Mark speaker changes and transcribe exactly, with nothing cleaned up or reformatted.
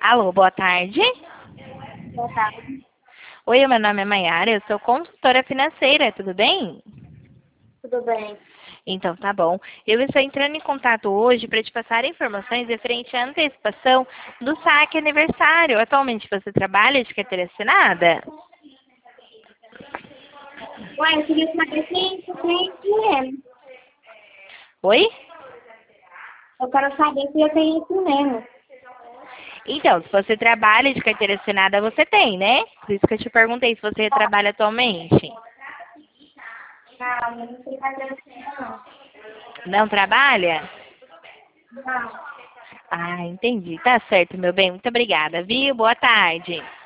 Speaker 1: Alô, boa tarde.
Speaker 2: Boa tarde.
Speaker 1: Oi, meu nome é Maiara, eu sou consultora financeira, tudo bem?
Speaker 2: Tudo bem?
Speaker 1: Então tá bom. Eu estou entrando em contato hoje para te passar informações referente à antecipação do saque aniversário. Atualmente você trabalha de carteira assinada?
Speaker 2: Ué, eu queria saber se você tem dinheiro.
Speaker 1: Oi?
Speaker 2: Eu quero saber se eu tenho isso mesmo.
Speaker 1: Então, se você trabalha de carteira assinada, você tem, né? Por isso que eu te perguntei se você trabalha atualmente.
Speaker 2: Não, eu não sei fazer assim, não.
Speaker 1: Não trabalha?
Speaker 2: Não.
Speaker 1: Ah, entendi. Tá certo, meu bem. Muito obrigada, viu? Boa tarde.